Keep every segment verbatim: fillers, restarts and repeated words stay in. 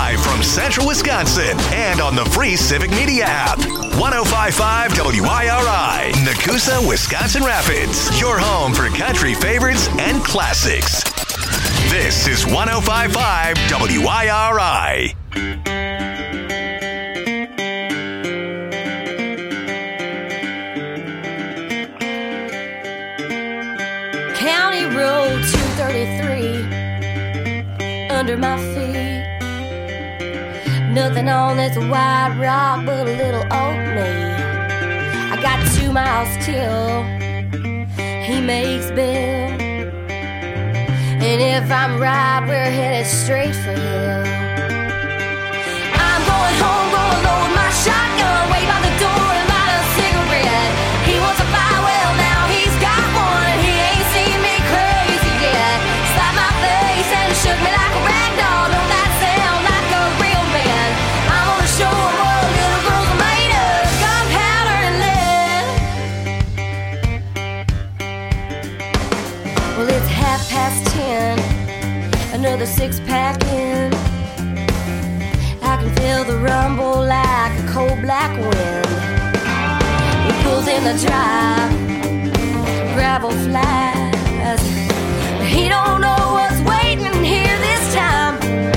Live from Central Wisconsin and on the free Civic Media app. one oh five point five W I R I, Nakusa, Wisconsin Rapids. Your home for country favorites and classics. This is one oh five point five W I R I. County Road two thirty-three under my feet. Nothing on this white rock but a little old me. I got two miles till he makes bail. And if I'm right, we're headed straight for hell. I'm going home, gonna load my shotgun, wait by the door and light a cigarette. He wants a fire, well now he's got one, and he ain't seen me crazy yet. Slapped my face and shook me like a rag doll. Don't that sound like a real man? I'm gonna show him what little girls are made of, gunpowder and lead. Well, it's half past ten, another six-pack in. I can feel the rumble like a cold black wind. He pulls in the drive, gravel flies. He don't know what's waiting here this time.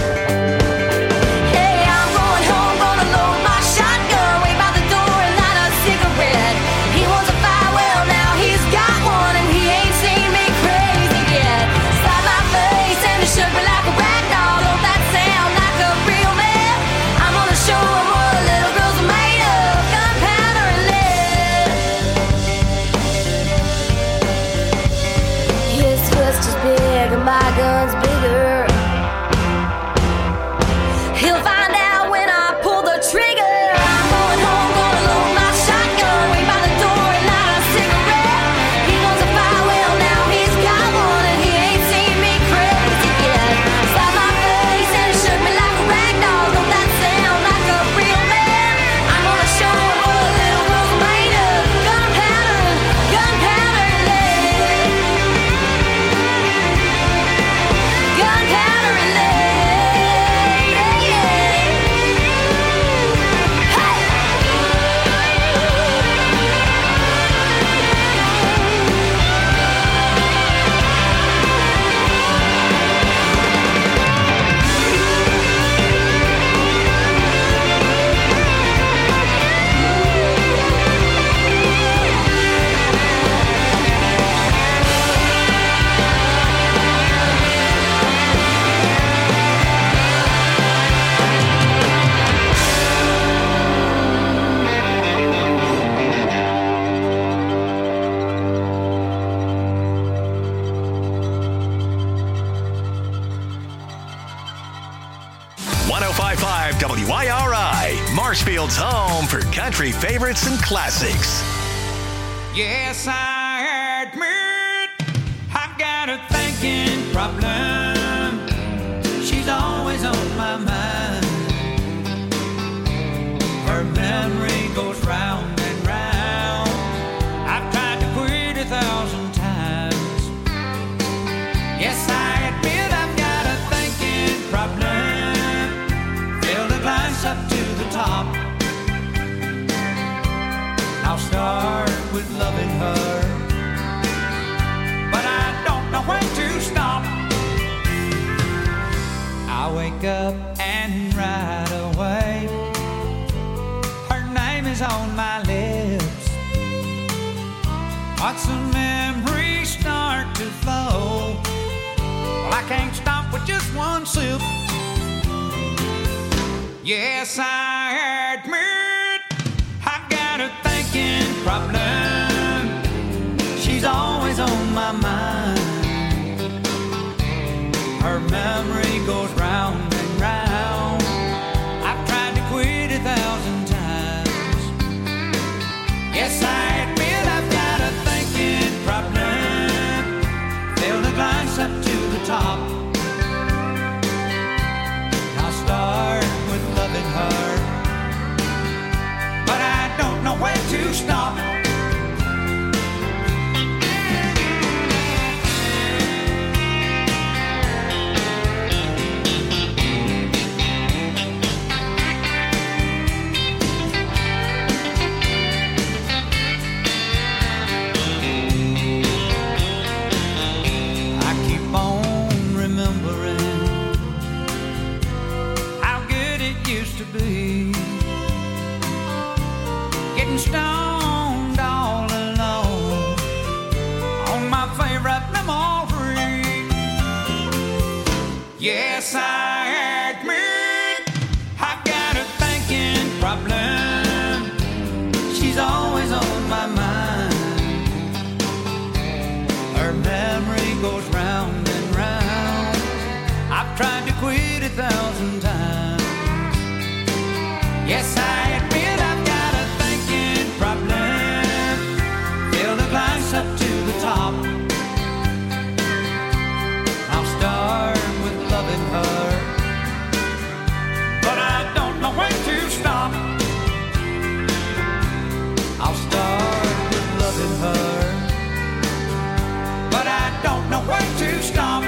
Hey, I'm going home, gonna load my shotgun, wait by the door and light a cigarette. He wants a fire, well now he's got one, and he ain't seen me crazy yet. Slap my face and it shook me like a rag doll. Don't that sound like a real man? I'm gonna show him what little girls are made of, gunpowder and lead. His fist is big and my gun's bigger. He'll find out when I pull the trigger. I'm going home, gonna load my shotgun, wait by the door and light a cigarette. He wants a fire, well now he's got one, and he ain't seen me crazy yet. Slapped my face and it shook me like a rag doll. Don't that sound like a real man? I'm gonna show him what little girls are made of, gunpowder, gunpowder and lead. Gunpowder and lead, yeah, yeah. Hey! one oh five point five W I R I, Marshfield's home for country favorites and classics. Yes, I admit I've got a thinking problem. She's always on my mind. Her memory goes round and round. I've tried to quit a thousand times. Yes, I admit I've got a thinking problem. Fill the glass up to the top. I'll start with loving her, but I don't know when to stop. I wake up and right away her name is on my lips. Watch the memories start to flow. Well, I can't stop with just one sip. Yes, I admit I've got a thinking problem. She's always on my mind. Her memory goes round and round. I've tried to quit a thousand times. Yes, I admit I've got a thinking problem. Fill the glass up to the top. I'll start with loving her. to be. Getting stoned all alone on my favorite memory. Yes, I admit I've got a thinking problem. She's always on my mind. Her memory goes round and round. I've tried to quit a thousand times. Yes, I admit I've got a thinking problem. Fill the glass up to the top. I'll start with loving her, but I don't know when to stop. I'll start with loving her, but I don't know when to stop.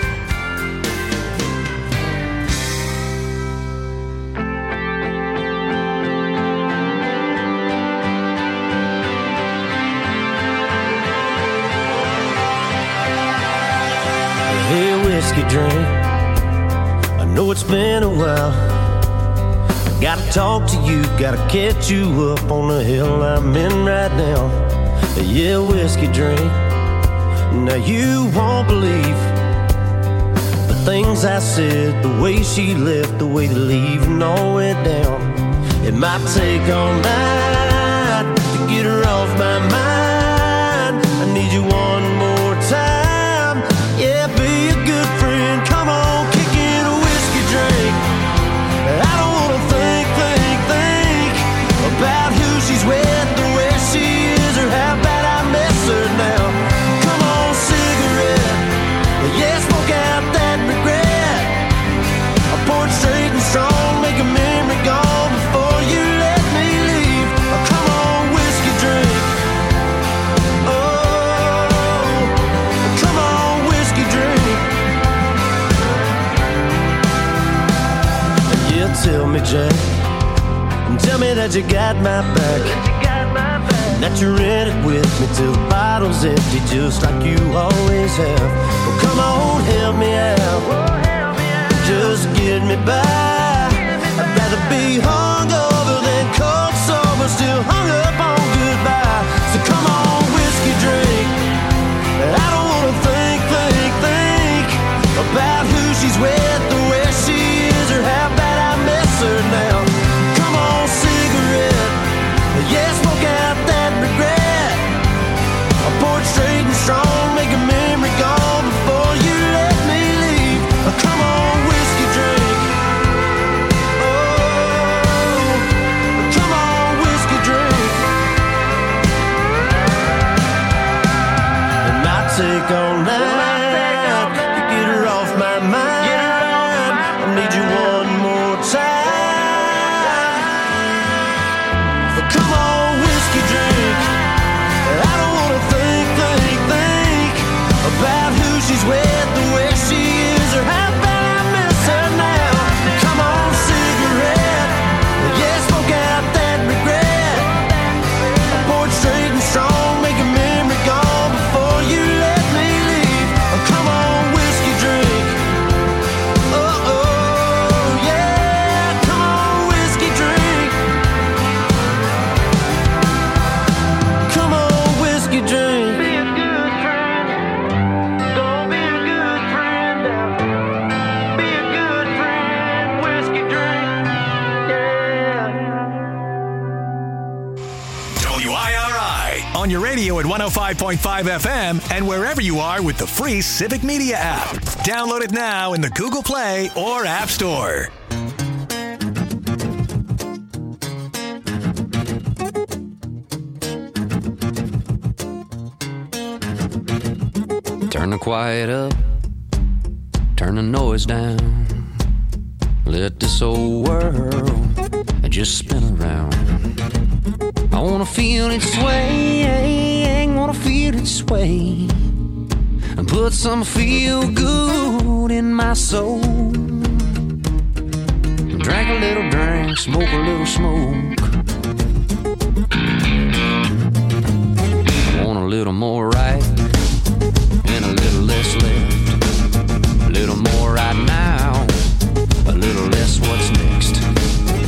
Hey, whiskey drink, I know it's been a while. I gotta talk to you, gotta catch you up on the hill I'm in right now. Yeah, whiskey drink, now you won't believe the things I said, the way she left, the way the leaving all went down. It might take all night to get her off my mind. I need you one more time. Yeah, be a good friend. Come on, kick in a whiskey drink. I don't wanna think, think, think about who she's with, or where she is, or how bad I miss her now. Come on, cigarette. Yeah, smoke out that regret. I pour it straight and strong, make a memory gone before you let me leave. Oh, come on, whiskey drink. Oh, come on, whiskey drink. Yeah, tell me, Jack, tell me that you got my back, that you're in it with me till the bottle's empty, just like you always have. Well, come on, help me out, just get me by. I'd rather be hungover than cold sober, still hung up on goodbye. So come on, whiskey drink. I don't wanna think, think, think about who she's with, or where she is, or how bad I miss her now. Come on, cigarette. Yeah, smoke out that regret. I pour it straight and strong, make a memory gone before you let me leave. Come on, whiskey drink. Oh, come on, whiskey drink. It might take all night to get her off my mind. I need you one more time. But come on, whiskey drink. I don't wanna think, think, think about who she's with, or where she is, or how bad I miss her now. Come on, cigarette. Yeah, smoke out that regret. I pour it straight and strong, make a memory gone before you let me leave. Oh, come on, whiskey drink. Oh, oh, yeah, come on, whiskey drink. Come on, whiskey drink. Be a good friend. Don't be a good friend now. Be a good friend, whiskey drink. Yeah. W I R I on your radio at one oh five point five F M and wherever you are with the free Civic Media app. Download it now in the Google Play or App Store. Turn the quiet up, turn the noise down. Let this old world just spin around. I wanna feel it sway, wanna feel it sway, and put some feel good in my soul. Drink a little drink, smoke a little smoke. I want a little more right and a little less left. A little more right now, a little less what's next.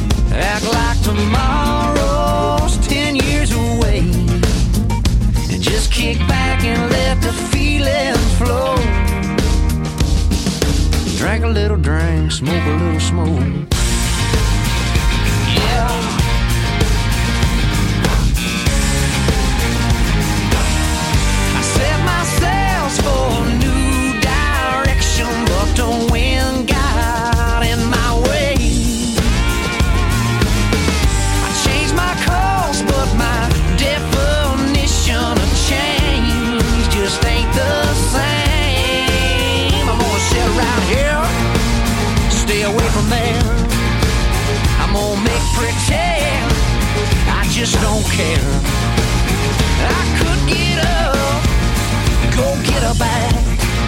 don't care. I could get up, go get her back,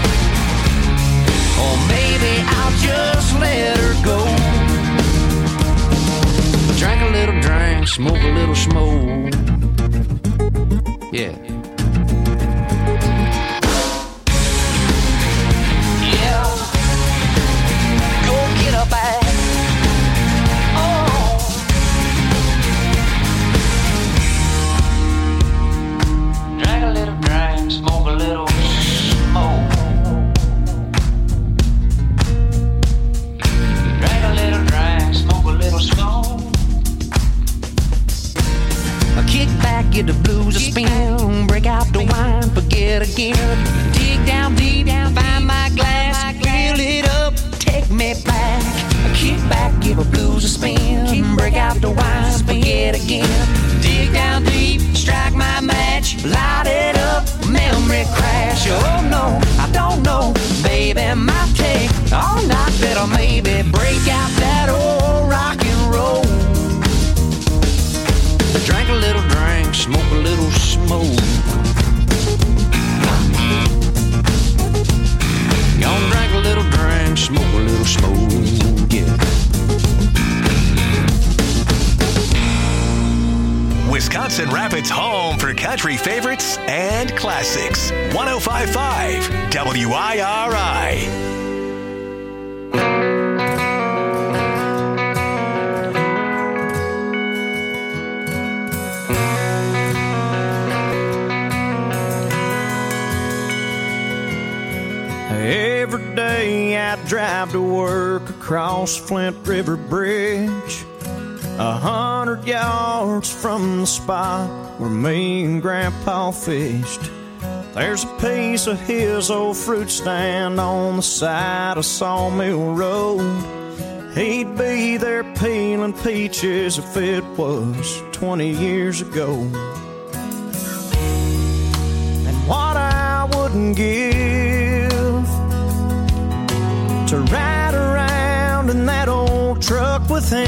or maybe I'll just let her go. Drink a little drink, smoke a little smoke. Yeah. Yeah. Go get her back. Oh. Drink a little drink, smoke a little smoke. Drink a little drink, smoke a little smoke. I kick back, get the blues a spin, break out the wine, forget again. Dig down deep, find my glass, fill it up, take me back. I kick back, give the blues a spin, break out the wine, forget again. Dig down deep, strike my match, light it up, memory crash. Oh no, I don't know, baby, might take all night, better maybe break out that old rock and roll. Drink a little drink, smoke a little smoke. Gonna drink a little drink, smoke a little smoke, yeah. Wisconsin Rapids' home for country favorites and classics. one oh five point five W I R I. Every day I drive to work across Flint River Bridge, a hundred yards from the spot where me and Grandpa fished. There's a piece of his old fruit stand on the side of Sawmill Road. He'd be there peeling peaches if it was twenty years ago. And what I wouldn't give to ride around in that old truck with him.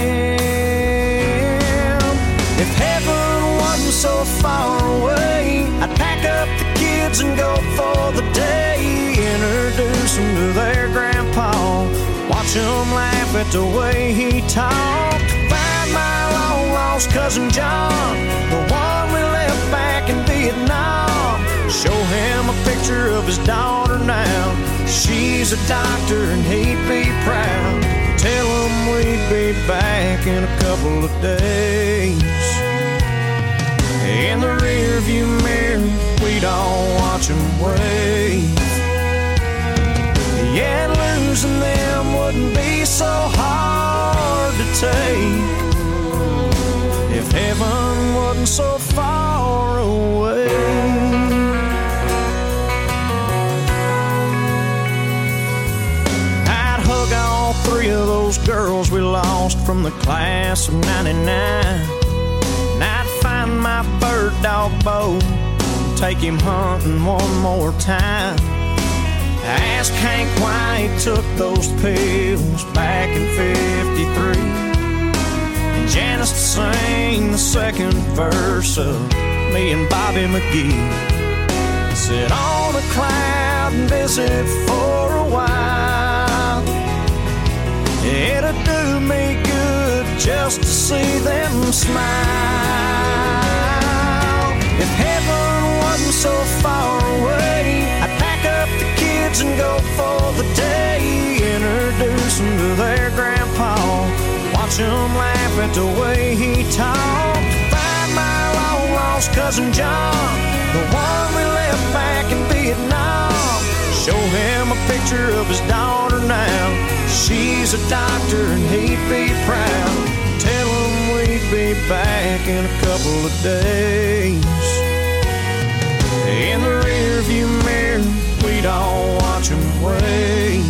If heaven wasn't so far away, I'd pack up the kids and go for the day. Introduce them to their grandpa, watch them laugh at the way he talked. Find my long lost cousin John, the one we left back in Vietnam. Show him a picture of his daughter now. She's a doctor and he'd be proud. Tell him we'd be back in a couple of days. In the rearview mirror, we'd all watch him wave. Yeah, losing them wouldn't be so hard to take if heaven wasn't so far away. Three of those girls we lost from the class of ninety-nine. And I'd find my bird dog Bo, take him hunting one more time. Ask Hank why he took those pills back in fifty-three. And Janice to sing the second verse of me and Bobby McGee. Sit on a cloud and visit for a while. It'd do me good just to see them smile. If heaven wasn't so far away, I'd pack up the kids and go for the day. Introduce them to their grandpa, watch them laugh at the way he talked. Find my long lost cousin John, the one we left back in Vietnam. Show him a picture of his daughter now. She's a doctor and he'd be proud. Tell him we'd be back in a couple of days. In the rearview mirror, we'd all watch him wave.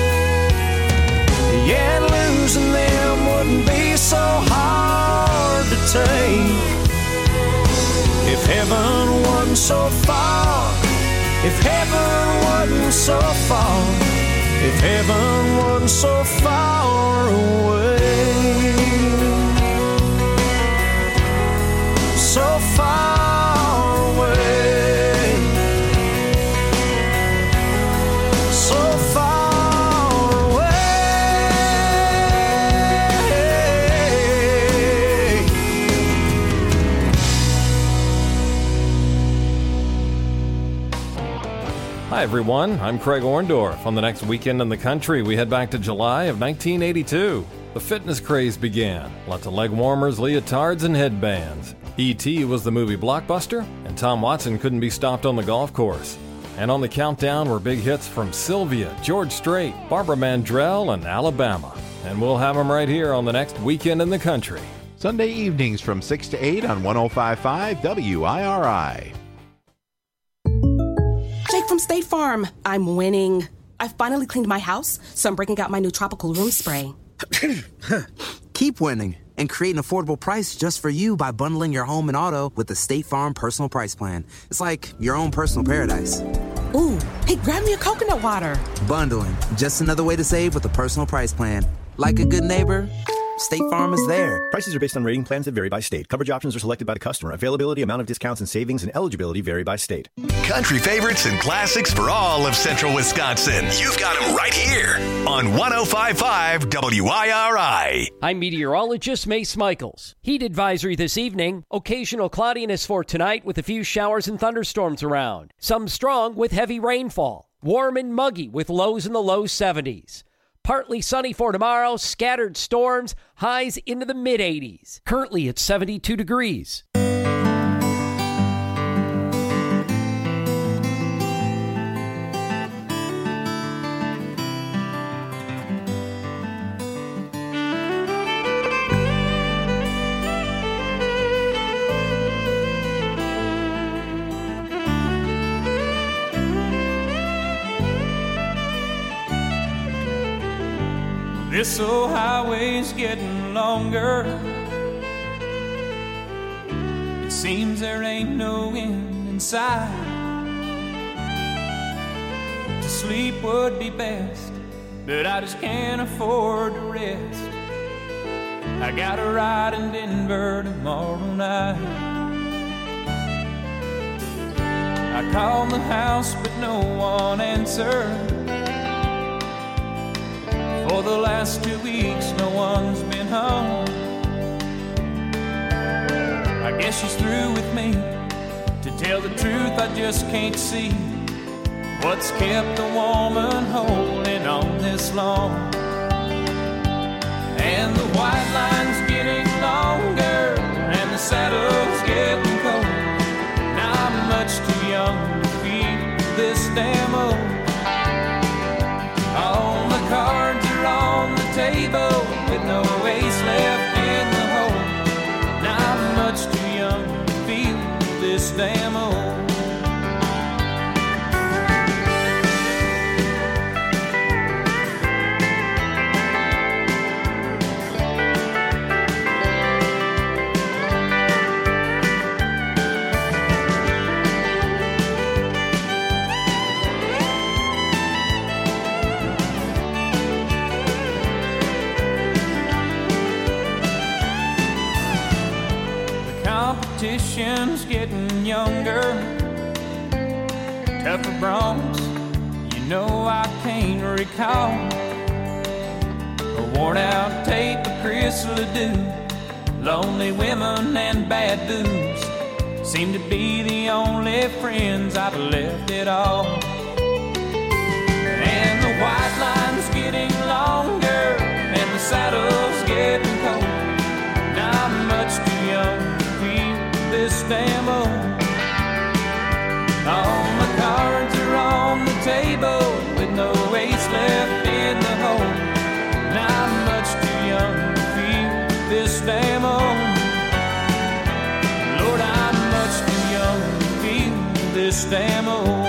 Yeah, losing them wouldn't be so hard to take if heaven wasn't so far. If heaven wasn't so far, if heaven wasn't so far away. everyone. I'm Craig Orndorff. On the next Weekend in the Country, we head back to July of nineteen eighty-two. The fitness craze began. Lots of leg warmers, leotards, and headbands. E T was the movie blockbuster, and Tom Watson couldn't be stopped on the golf course. And on the countdown were big hits from Sylvia, George Strait, Barbara Mandrell, and Alabama. And we'll have them right here on the next Weekend in the Country. Sunday evenings from six to eight on one oh five point five W I R I. Jake from State Farm. I'm winning. I finally cleaned my house, so I'm breaking out my new tropical room spray. Keep winning and create an affordable price just for you by bundling your home and auto with the State Farm Personal Price Plan. It's like your own personal paradise. Ooh, hey, grab me a coconut water. Bundling, just another way to save with a personal price plan. Like a good neighbor, State Farm is there. Prices are based on rating plans that vary by state. Coverage options are selected by the customer. Availability, amount of discounts and savings, and eligibility vary by state. Country favorites and classics for all of central Wisconsin. You've got them right here on one oh five point five W I R I. I'm meteorologist Mace Michaels. Heat advisory this evening. Occasional cloudiness for tonight with a few showers and thunderstorms around. Some strong with heavy rainfall. Warm and muggy with lows in the low seventies. Partly sunny for tomorrow, scattered storms, highs into the mid-eighties. Currently at seventy-two degrees. This old highway's getting longer. It seems there ain't no end in sight. To sleep would be best, but I just can't afford to rest. I got a ride in Denver tomorrow night. I called the house, but no one answered. For the last two weeks, no one's been home. I guess she's through with me. To tell the truth, I just can't see what's kept a woman holding on this long. And the white line's getting longer, and the saddle's getting cold. Now I'm much too young to feel this damn old. All the cards are on the table with no ace left in the hole. Now I'm much too young to feel this damn old. Competition's getting younger, tougher broncs, you know I can't recall. A worn out tape of Chris Ledoux, lonely women and bad booze seem to be the only friends I've left at all. And the white line's getting longer, and the saddle's getting cold. Now I'm much too young this damn old. All my cards are on the table with no ace left in the hole. Now I'm much too young to feel this damn old. Lord, I'm much too young to feel this damn old.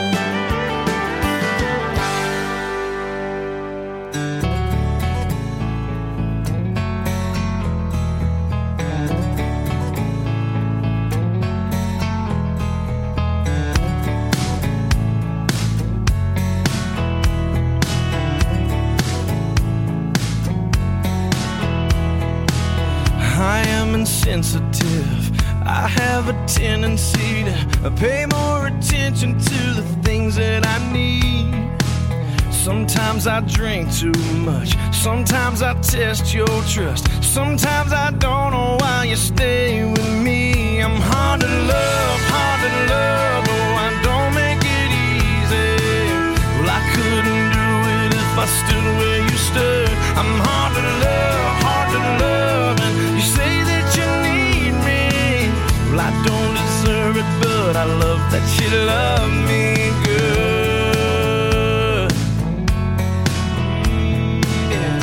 Sensitive, I have a tendency to pay more attention to the things that I need. Sometimes I drink too much, sometimes I test your trust, sometimes I don't know why you stay with me. I'm hard to love, hard to love, oh I don't make it easy. stood where you stood. I'm hard to love, hard to love. And you say that you need me. Well, I don't deserve it, but I love that you love me good. Yeah.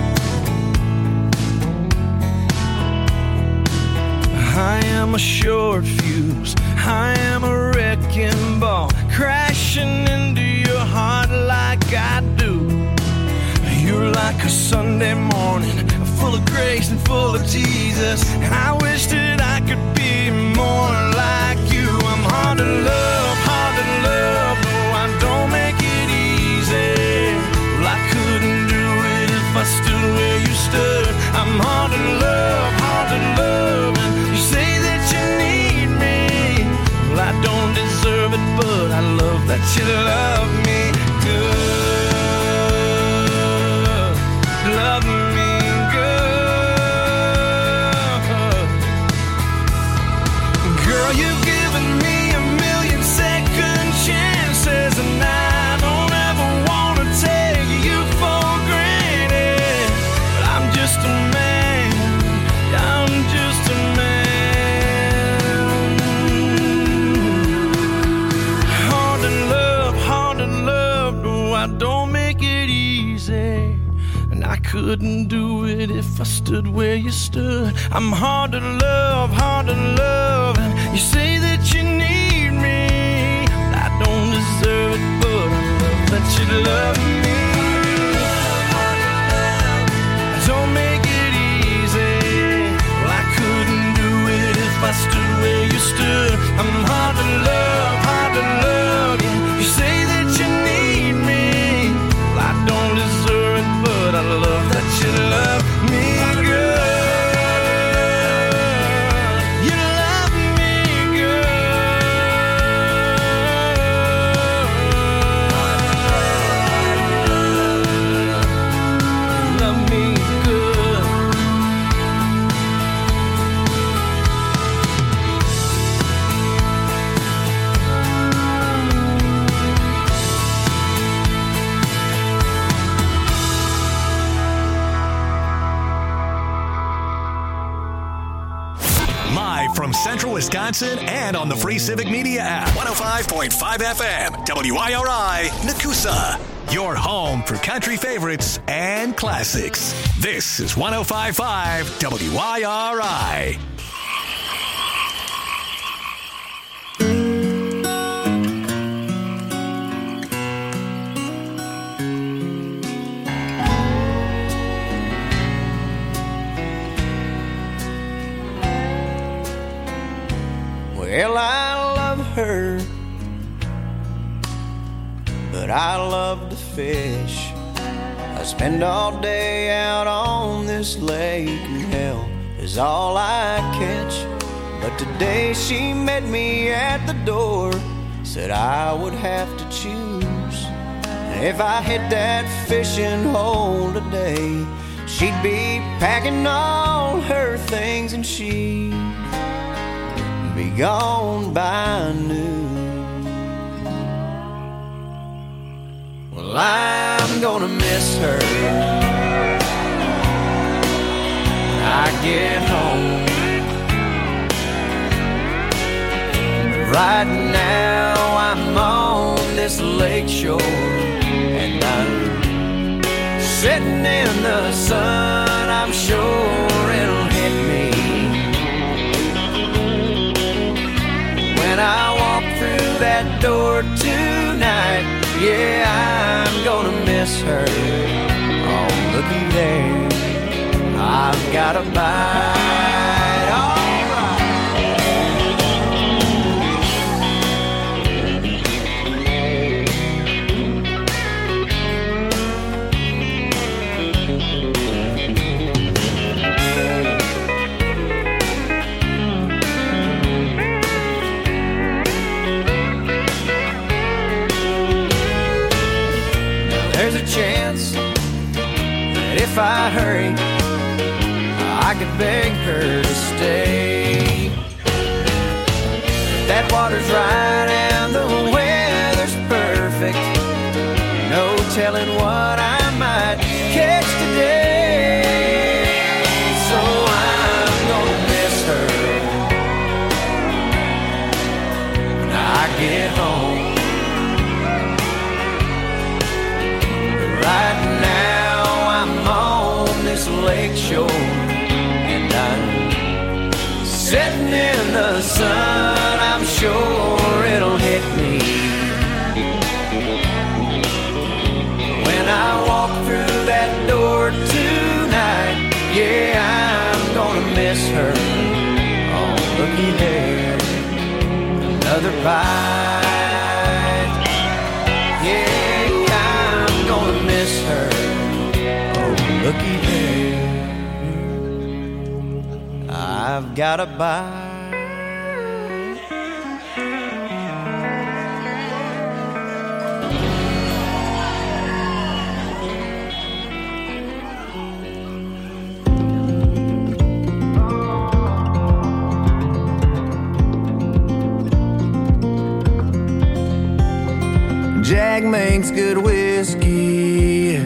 I am a short fuse, I am a wrecking ball, crashing into your heart like I do. You're like a Sunday morning, full of grace and full of Jesus. I wish that I could be more like you. I'm hard to love, hard to love. No, I don't make it easy. Well, I couldn't do it if I stood where you stood. I'm hard to love, hard to love. And you say that you need me. Well, I don't deserve it, but I love that you love me good. Love me good. Girl, you've given me a million second chances, and I don't ever want to take you for granted. But I'm just a man, I'm just a man. Hard to love, hard to love. No, I don't make it easy. I couldn't do it if I stood where you stood. I'm hard to love, hard to love. You say that you need me. I don't deserve it, but I love that you love me. Don't make it easy. Well, I couldn't do it if I stood where you stood. I'm hard to love, hard to love. You say that you need me. Well, I don't deserve it, but I love that you love me good. You love me good. Love me good. Live from Central Wisconsin and on the free Civic Media app. one oh five point five F M, W I R I, Nakusa. Your home for country favorites and classics. This is one oh five point five W I R I. Well, I love her, but I love to fish. I spend all day out on this lake, and hell is all I catch. But today she met me at the door, said I would have to choose. And if I hit that fishing hole today, she'd be packing all her things and she'd be gone by noon. Well, I'm gonna miss her when I get home. Right now I'm on this lake shore, and I'm sitting in the sun. I'm sure it'll hit me when I walk through that door tonight. Yeah, I'm gonna miss her. Oh, looky there, I've got a bite. All there's a chance that if I hurry, I could beg her to stay. If that water's right and the weather's perfect, no telling what I Sitting in the sun, I'm sure it'll hit me when I walk through that door tonight. Yeah, I'm gonna miss her. Oh, looky there, another bite. Yeah, I'm gonna miss her. Oh, looky there, I've got a bite. Jack makes good whiskey.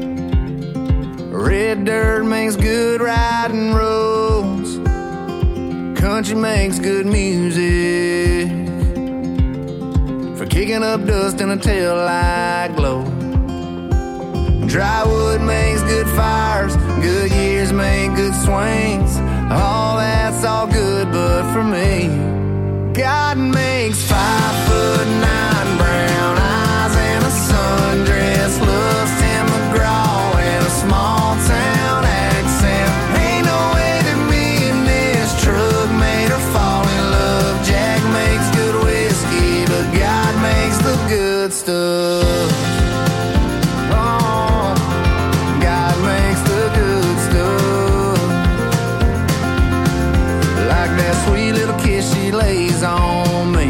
Red dirt makes good riding roads. Country makes good music for kicking up dust in a taillight glow. Dry wood makes good fires. Good years make good swings. All that's all good, but for me, God makes five foot nine brown eyes and a sundress looks Tim McGraw and a small town accent. Ain't no way that me and this truck made her fall in love. Jack makes good whiskey, but God makes the good stuff. Oh, God makes the good stuff. Like that sweet little kiss she lays on me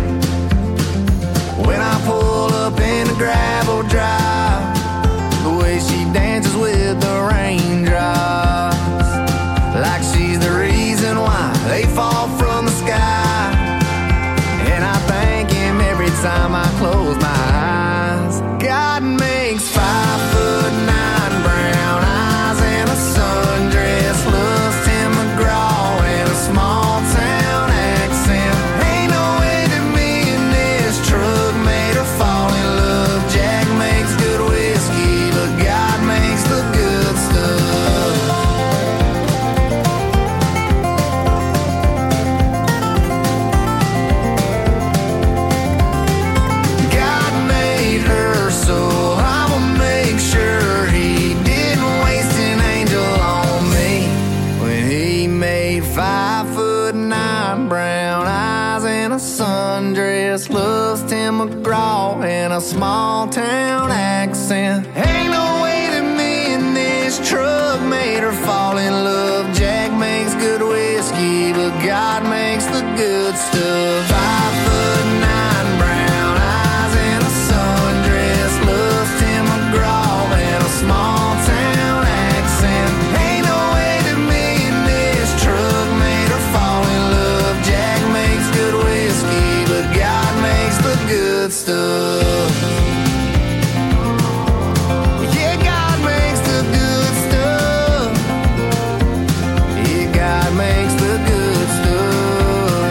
when I pull up in the gravel drive, the way she dances with the raindrops, like she's the reason why they fall from the sky. And I thank him every time I close my eyes. God makes five foot nine brown eyes and a sundress looks Tim McGraw and a small town accent. Ain't no way that me and this truck made her fall in love. Jack makes good whiskey, but God makes the good stuff. God made her, so I'ma make sure he didn't waste an angel on me when he made five foot nine brown eyes and a sundress loves Tim McGraw and a small town accent. Ain't no way that me and this truck made her fall in love. Jack makes good whiskey, but God makes the good stuff. Five foot nine brown eyes and a sundress loves Tim McGraw and a small town accent. Ain't no way that me and this truck made her fall in love. Jack makes good whiskey, but God makes the good stuff. Yeah, God makes the good stuff. Yeah, God makes the good stuff.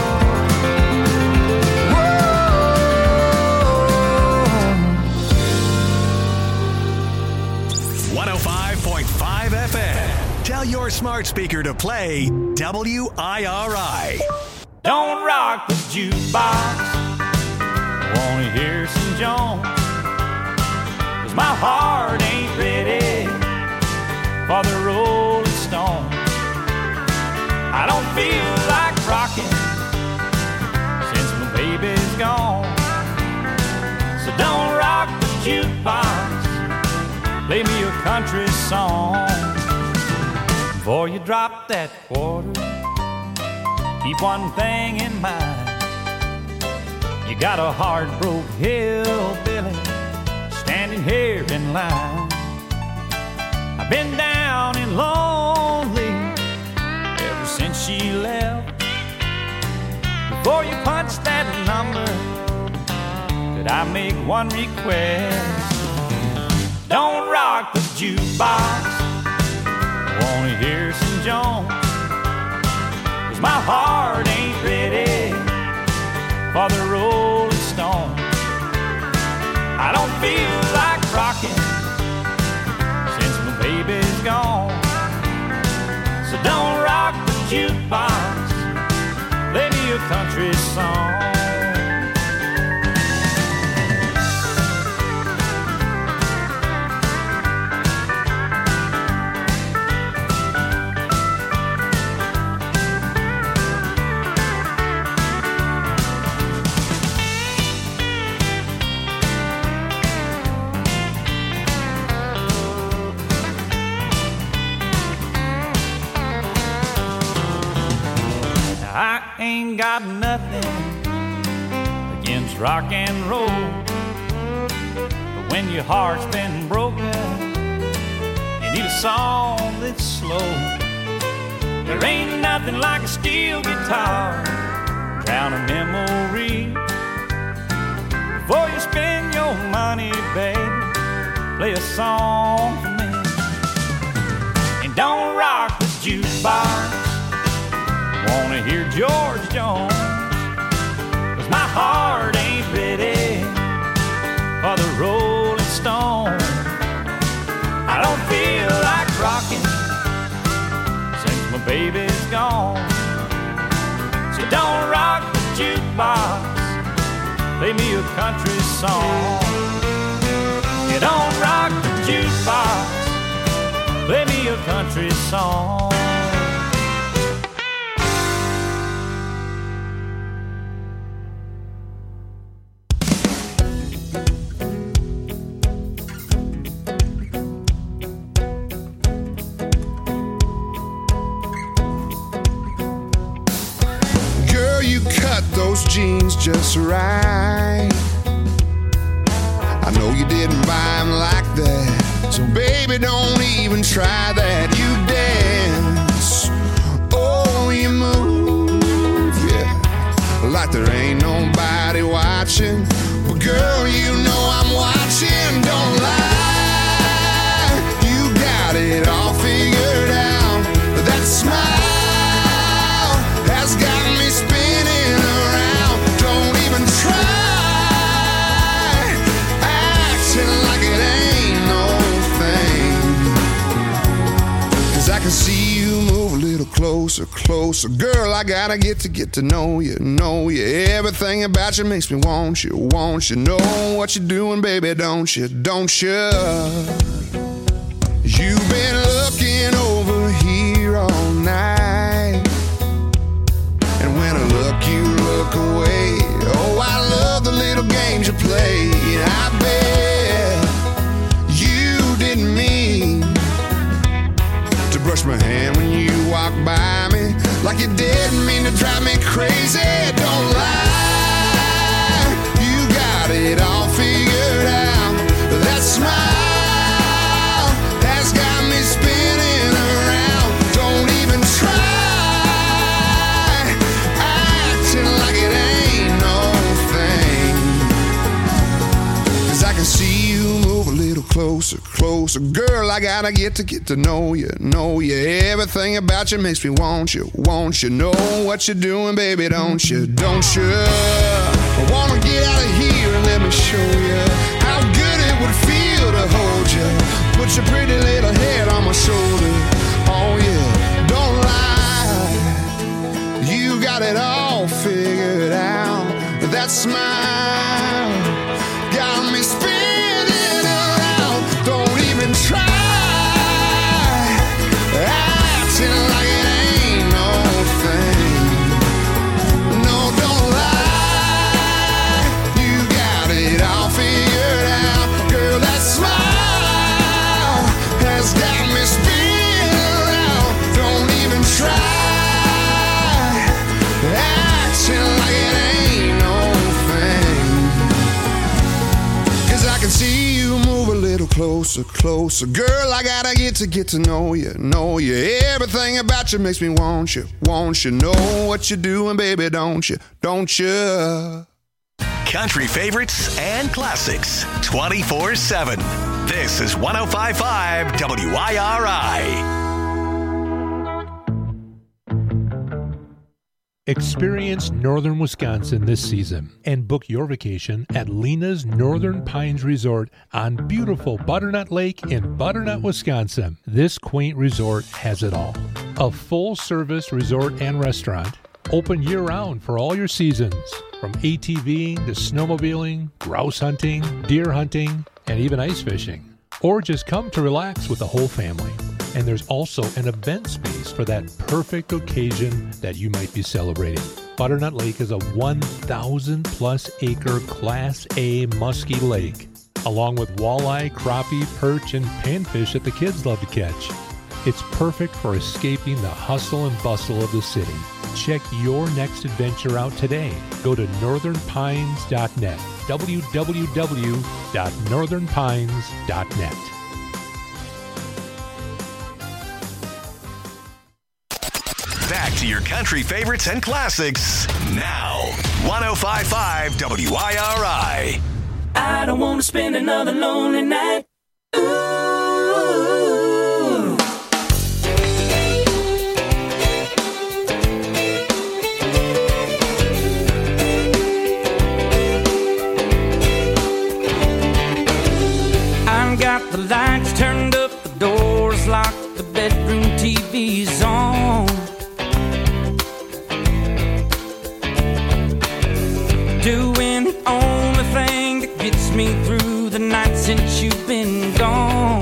Whoa. one oh five point five F M. Tell your smart speaker to play W I R I. Don't rock the jukebox, I wanna hear some Jones, 'cause my heart ain't ready for the Rolling Stones. I don't feel like rocking since my baby's gone. So don't rock the jukebox, play me a country song. Before you drop that quarter, keep one thing in mind. You got a heart-broke hillbilly standing here in line. I've been down and lonely ever since she left. Before you punch that number, could I make one request? Don't rock the jukebox, I wanna hear some Jones, 'cause my heart ain't ready for the Rolling Stones. I don't feel like rocking since my baby's gone. So don't rock the jukebox, country song. I ain't got nothing against rock and roll, but when your heart's been broken, you need a song that's slow. There ain't nothing like a steel guitar, drown a memory. Before you spend your money, baby, play a song for me. And don't rock this jukebox, wanna hear George Jones, 'cause my heart ain't ready for the Rolling Stones. I don't feel like rocking since my baby's gone. So don't rock the jukebox, play me a country song. You don't rock the jukebox, play me a country song. Those jeans just right. I know you didn't buy them like that, so baby don't even try that. You dance, oh you move, yeah, like there ain't nobody watching. But girl, you know I'm watching, don't lie. You got it all figured out. That smile has got me spinning around. Don't even try acting like it ain't no thing, 'cause I can see you move a little closer, closer. Girl, I gotta get to get to know you, know you. Everything about you makes me want you, want you. Know what you're doing, baby, don't you, don't you? You've been looking over here all night, and when I look, you look away. Oh, I love the little games you play. I bet you didn't mean to brush my hand when you walked by me, like you didn't mean to drive me crazy. Don't lie, you got it all figured out. That smile has got me spinning around. Don't even try acting like it ain't no thing, 'cause I can see you move a little closer, closer. Girl, I gotta get to get to know you, know you. Everything about you makes me want you, want you. Know what you're doing, baby, don't you, don't you? I wanna get out of here and let me show you how good it would feel to hold you. Put your pretty little head on my shoulder. Oh yeah, don't lie, you got it all figured out. That smile got me spinning around. Don't even try acting like it ain't no thing. No, don't lie, you got it all figured out. Girl, that smile has got me spinning around. Don't even try acting like it ain't no thing, 'cause I can see you move a little closer, closer. Girl, I gotta get to get to know you, know you. Everything about you makes me want you, want you. Know what you're doing, baby, don't you, don't you? Country favorites and classics twenty-four seven. This is one oh five point five W I R I. Experience northern Wisconsin this season and book your vacation at Lena's Northern Pines Resort on beautiful Butternut Lake in Butternut, Wisconsin. This quaint resort has it all. A full-service resort and restaurant, Open year-round for all your seasons, from ATVing to snowmobiling, grouse hunting, deer hunting, and even ice fishing. Or just come to relax with the whole family. And there's also an event space for that perfect occasion that you might be celebrating. Butternut Lake is a one thousand plus acre Class A musky lake, along with walleye, crappie, perch, and panfish that the kids love to catch. It's perfect for escaping the hustle and bustle of the city. Check your next adventure out today. Go to northern pines dot net. w w w dot northern pines dot net. Back to your country favorites and classics now. one oh five point five W I R I. I don't want to spend another lonely night. Ooh. I've got the lights turned up, the doors locked, the bedroom T V's on. Doing the only thing that gets me through the night since you've been gone.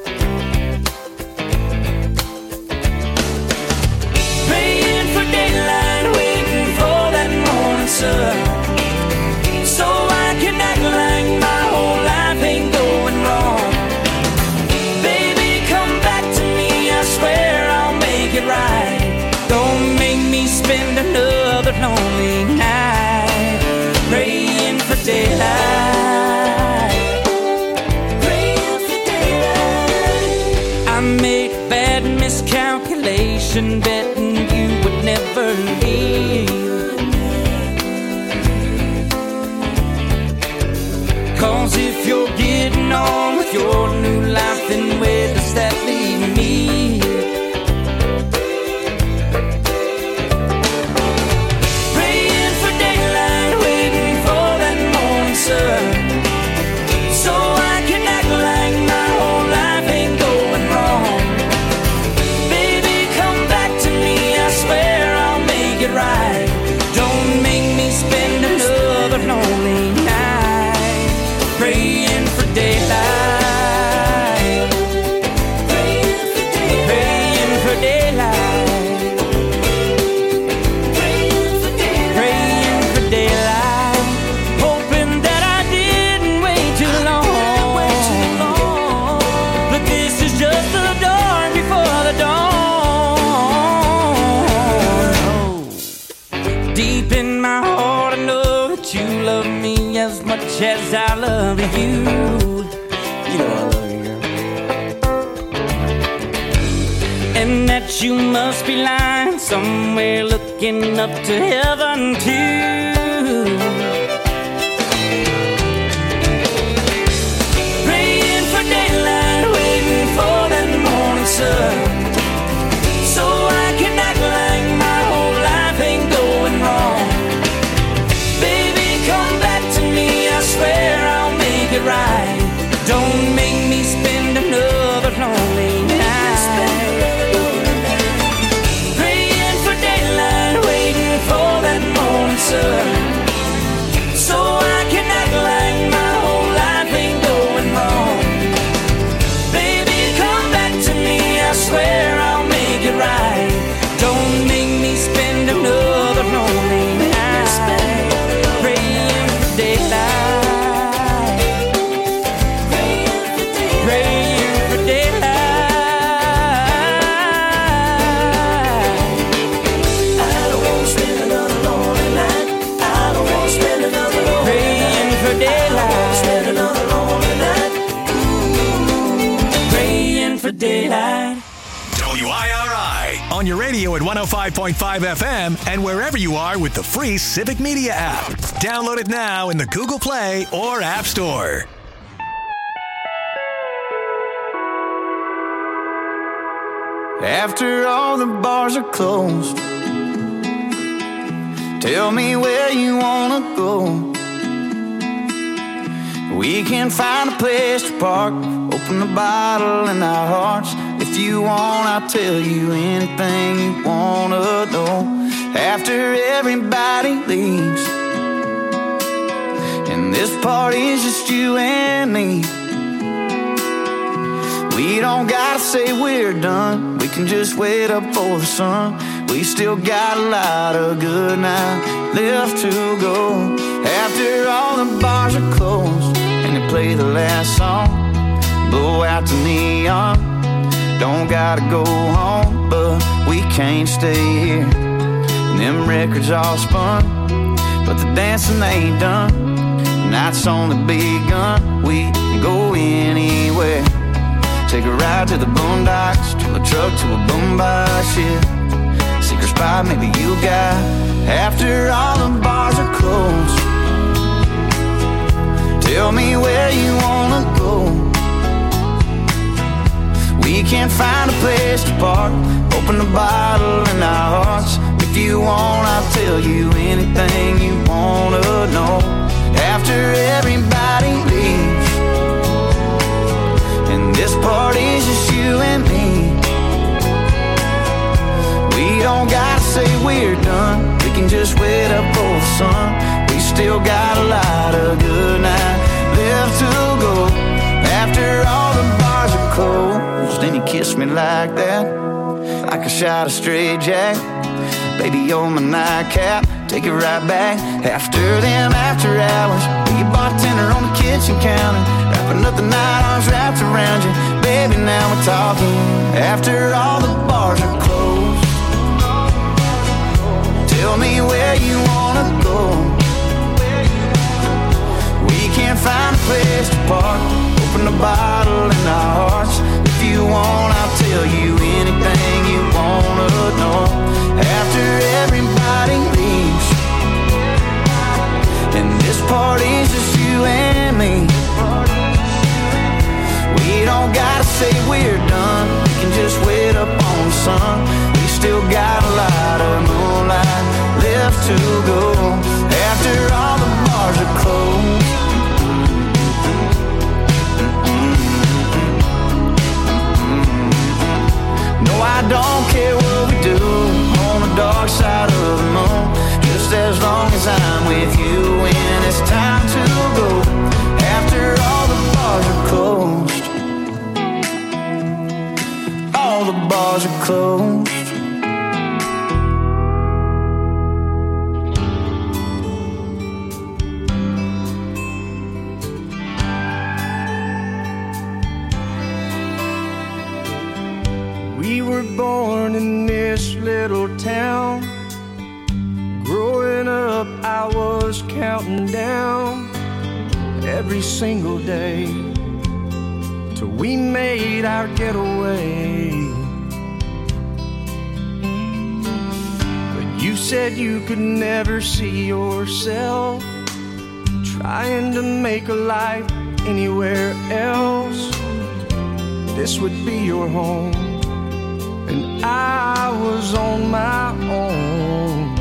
Praying for daylight, waiting for that morning sun, so I can act like my whole life ain't going wrong. Baby, come back to me, I swear I'll make it right. Don't make me spend another lonely night praying for daylight, praying for daylight. I made a bad miscalculation, betting you would never leave. Cause if you're getting on with your new life, then where does that leave me? Praying for daylight, waiting for that morning sun, so I can act like my whole life ain't going wrong. Baby, come back to me, I swear I'll make it right. Don't make me spend another lonely night praying for daylight, praying for daylight, praying for daylight, praying for daylight, praying for daylight, hoping that I didn't wait too long. But this is just the dawn before the dawn. Deep in my heart I know that you love me as much as I love you. You know I love you, girl. And that you must be lying somewhere looking up to heaven too. Praying for daylight, waiting for that morning sun, so I can act like my whole life ain't going wrong. Baby, come back to me, I swear I'll make it right. Don't make me spend another lonely night praying for daylight, waiting for that morning sun, so I can act like my whole life ain't going wrong. Baby, come back to me, I swear I'll make it right. Don't make me spend another lonely night praying for daylight, praying for daylight. I don't want to spend another lonely night. I don't want to spend another lonely praying for daylight, spend another lonely night. Ooh, praying for daylight. W I R I on your radio at one oh five point five F M and wherever you are with the free Civic Media app. Download it now in the Google Play or App Store. After all the bars are closed, tell me where you wanna go. We can find a place to park, open the bottle in our hearts. If you want, I'll tell you anything you wanna know. After after everybody leaves. And this party's just you and me. We don't gotta say we're done, we can just wait up for the sun. We still got a lot of good night left to go. After all the bars are closed and they play the last song, blow out the neon. Don't gotta go home, but we can't stay here. And them records all spun, but the dancing ain't done. The night's only begun, we can go anywhere. Take a ride to the boondocks, to a truck, to a boombox, yeah. Secret spot maybe you got, after all the bars are closed. Tell me where you wanna go. We can't find a place to park, open a bottle in our hearts. If you want, I'll tell you anything you wanna know. After everybody leaves, and this party's just you and me. We don't gotta say we're done, we can just wait up for the sun. We still got a lot of good night left to go. After all the bars are closed, and you kiss me like that, like a shot of straight jack. Baby, you're my nightcap, take it right back. After them after hours, be a bartender on the kitchen counter, wrapping up the night, arms wrapped around you. Baby, now we're talking. After all the bars are closed, tell me where you wanna go. We can't find a place to park, open a bottle in our hearts. If you want, I'll tell you anything you wanna know. After everybody leaves, and this party's just you and me. We don't gotta say we're done, we can just wait up on the sun. We still got a lot of moonlight left to go. After all the bars are closed, no, I don't care what we do on the dark side of the moon, just as long as I'm with you when it's time to go. After all the bars are closed, all the bars are closed. We were born in this little town. Growing up, I was counting down every single day till we made our getaway. But you said you could never see yourself trying to make a life anywhere else. This would be your home, and I was on my own.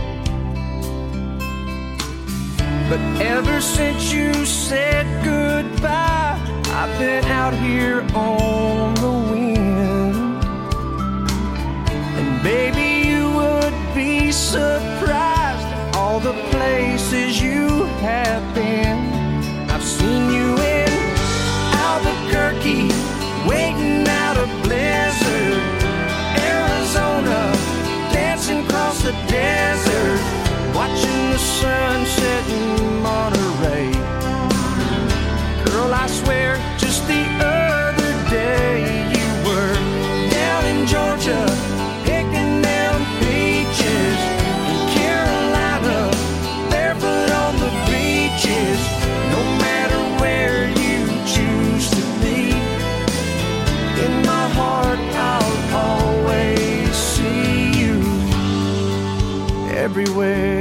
But ever since you said goodbye, I've been out here on the wind. And baby, you would be surprised at all the places you have been. I've seen you in Albuquerque, waiting out a blizzard, Arizona, dancing across the desert, watching the sun set in Monterey. Girl, I swear, just the other day you were down in Georgia, picking down peaches, in Carolina, barefoot on the beaches. No matter where you choose to be, in my heart I'll always see you everywhere.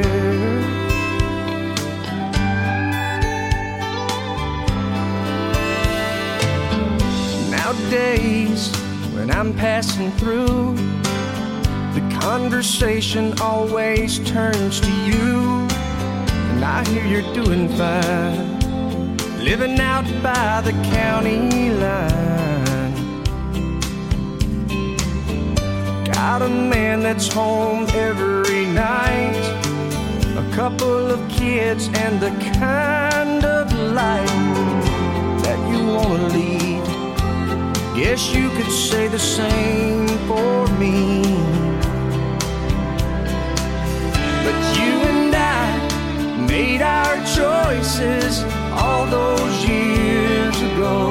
Nowadays, when I'm passing through, the conversation always turns to you. And I hear you're doing fine, living out by the county line. Got a man that's home every night, couple of kids and the kind of life that you want to lead. Guess you could say the same for me. But you and I made our choices all those years ago.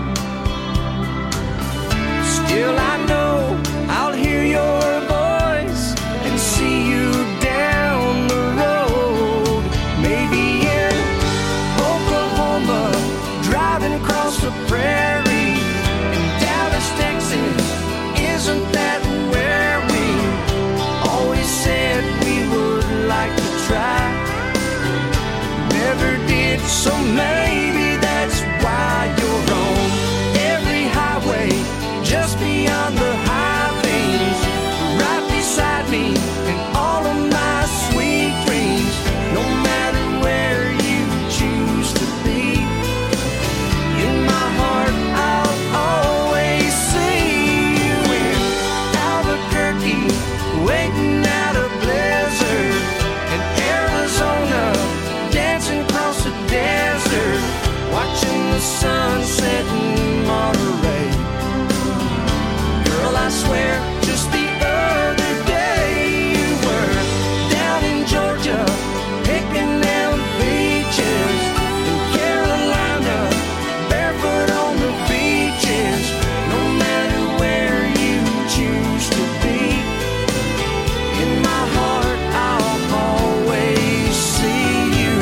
Still I know I'll hear your voice and see you down the road. Maybe in Oklahoma, driving across the prairie. In Dallas, Texas, isn't that where we always said we would like to try? Never did, so maybe that's why you're on every highway just beyond the high things, right beside me and all of my sweet dreams. No matter where you choose to be, in my heart I'll always see you in Albuquerque, waiting out a blizzard, in Arizona, dancing across the desert, watching the sunset in Monterey. Girl, I swear, just the other day you were down in Georgia, picking them beaches, in Carolina, barefoot on the beaches. No matter where you choose to be, in my heart I'll always see you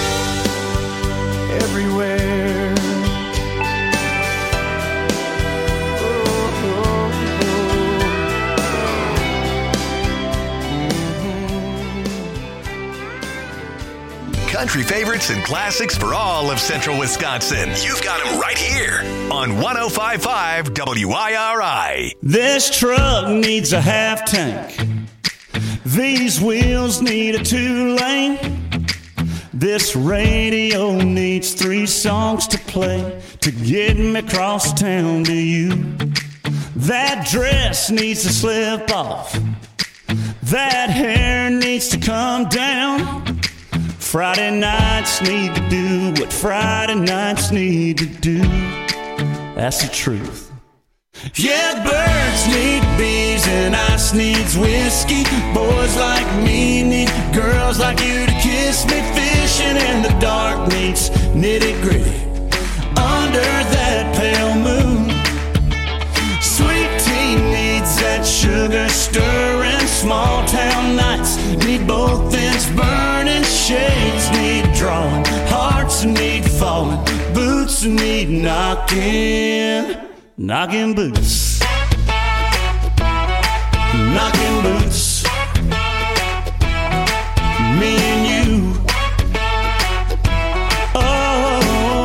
everywhere. Country favorites and classics for all of central Wisconsin. You've got them right here on one oh five point five W I R I. This truck needs a half tank. These wheels need a two-lane. This radio needs three songs to play to get me across town to you. That dress needs to slip off. That hair needs to come down. Friday nights need to do what Friday nights need to do. That's the truth. Yeah, birds need bees and ice needs whiskey. Boys like me need girls like you to kiss me. Fishing in the dark needs nitty gritty under that pale moon. Sweet tea needs that sugar stirring. Small town nights need both ends burning. Shades need drawing, hearts need falling, boots need knocking, knocking boots, knocking boots. Me and you. Oh,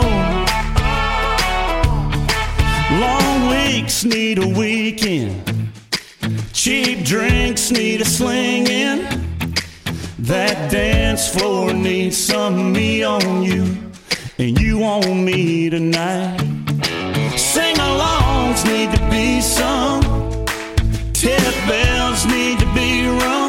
long weeks need a weekend. Cheap drinks need a sling-in. That dance floor needs some of me on you, and you on me tonight. Sing-alongs need to be sung. Tip bells need to be rung.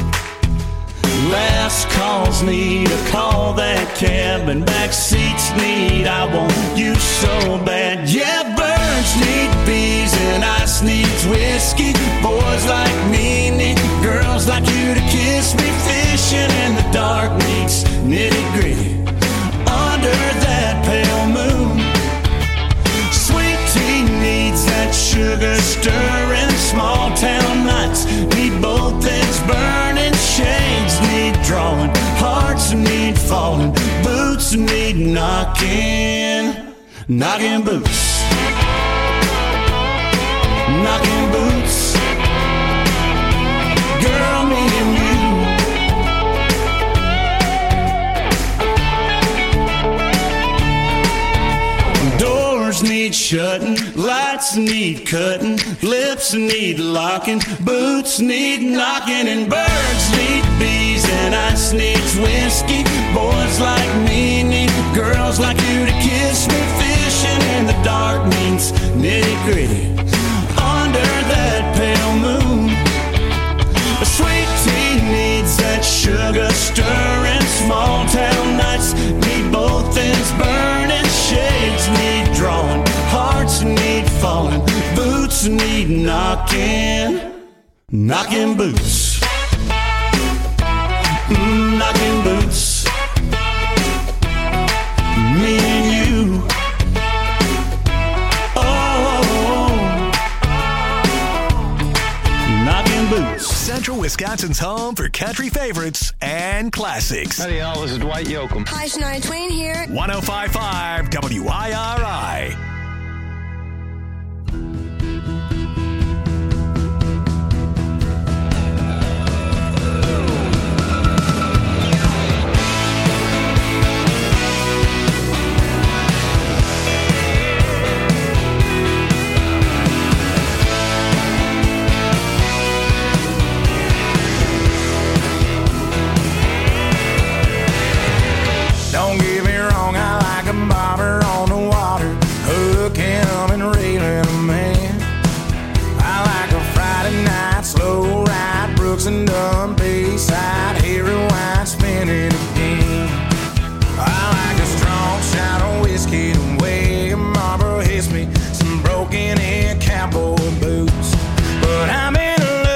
Last calls need a call. That cab and back seats need I want you so bad. Yeah, birds need bees and ice needs whiskey. Boys like me need girls like you to kiss me. Fishing in the dark needs nitty gritty under that pale moon. Sweet tea needs that sugar stirring. Small town nights need both ends burning. Shades need drawing, hearts need falling, boots need knocking, knocking boots, knocking boots. Girl, me and you. Doors need shutting, lights need cutting, lips need locking, boots need knocking, and birds need bees and ice needs whiskey. Boys like me need girls like you to kiss me. Fishing in the dark needs nitty gritty under that pale moon. A sweet tea needs that sugar stirring. town nights need both ends burning, shades need drawing, hearts need falling, boots need knocking, knocking boots, mm, knocking boots, me and you. Central Wisconsin's home for country favorites and classics. Howdy, y'all. This is Dwight Yoakam. Hi, Shania Twain here. one oh five point five W I R I. Don't get me wrong, I like a bobber on the water, hooking them and reeling them in. I like a Friday night slow ride, Brooks and Dunn Bayside, hear rewind, spin it again. I like a strong shot of whiskey, the way a Marlboro hits me, some broken in cowboy boots. But I'm in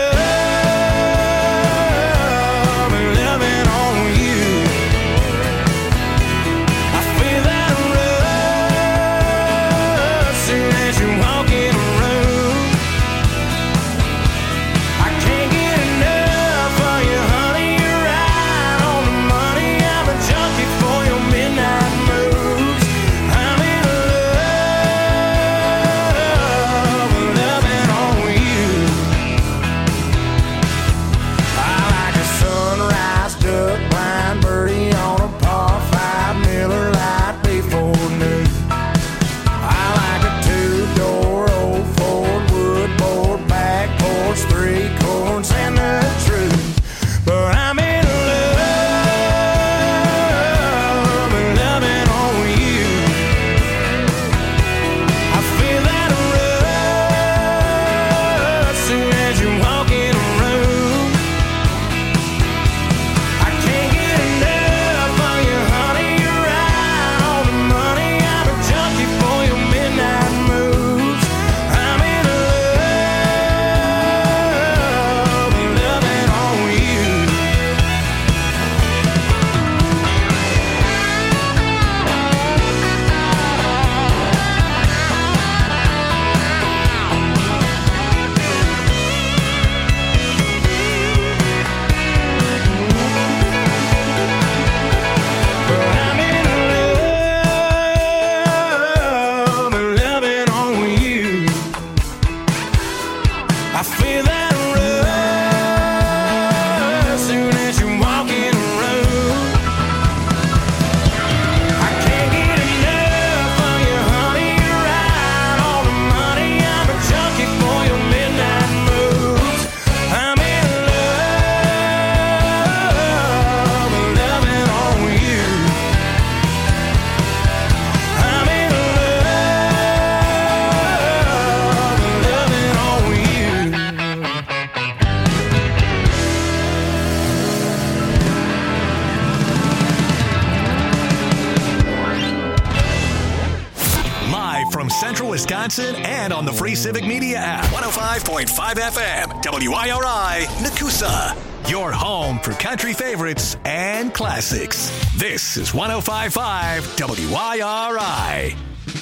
Wisconsin and on the free Civic Media app. one oh five point five F M, W I R I, Nakusa. Your home for country favorites and classics. This is one oh five point five W I R I.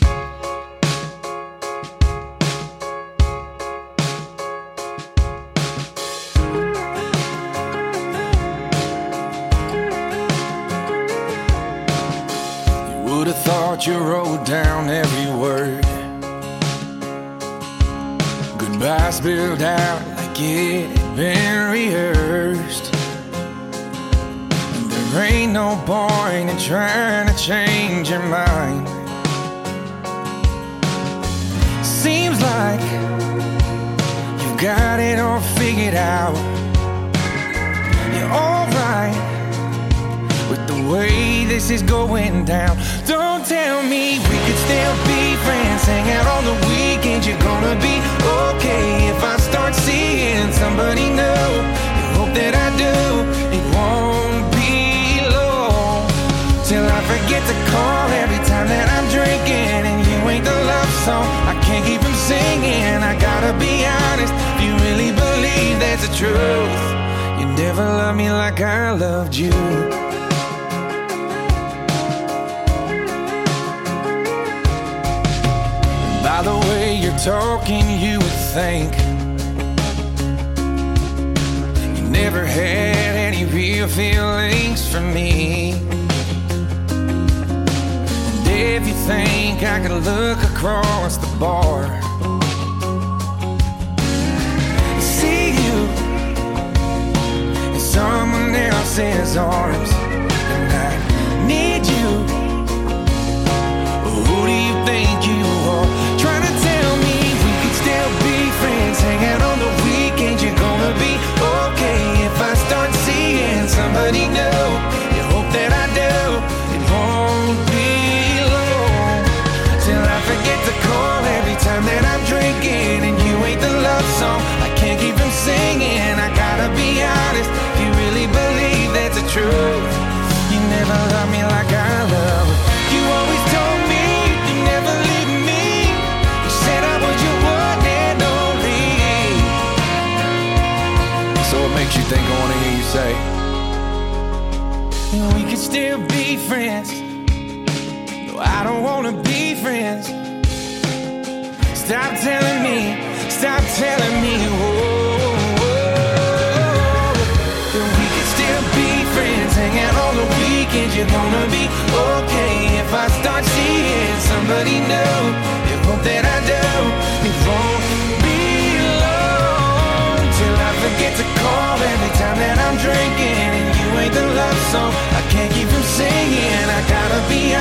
You would have thought you wrote down every word. Goodbye spilled out like it had been rehearsed. There ain't no point in trying to change your mind. Seems like you've got it all figured out. You're alright with the way this is going down. Don't tell me we could still be friends, hang out on the weekends. You're gonna be okay if I start seeing somebody new. You hope that I do, it won't be long. forget to call every time that I'm drinking, and you ain't the love song I can't keep from singing. I gotta be honest, if you really believe that's the truth, you never loved me like I loved you. By the way you're talking, you would think you never had any real feelings for me. And if you think I could look across the bar, see you in someone else's arms, and I need you. Who do you think you are? Trying to tell me we could still be friends, hang out on the weekends. You're gonna be okay if I start seeing somebody new. You hope that I do. It won't be long till I forget to call every time that I'm drinking, and you ain't the love song I can't keep from singing. I gotta be honest, if you really believe that's the truth, you never love me like I love. You always told me you never leave me. You said I was your one and only. So what makes you think I want to hear you say we could still be friends? No, I don't want to be friends. Stop telling me, stop telling me, whoa, whoa, that we could still be friends, hang out on the weekends. You're gonna be okay if I start seeing somebody new. You hope that I do. It won't be long till I forget to call every time that I'm drinking, and you ain't the love song I can't keep from singing.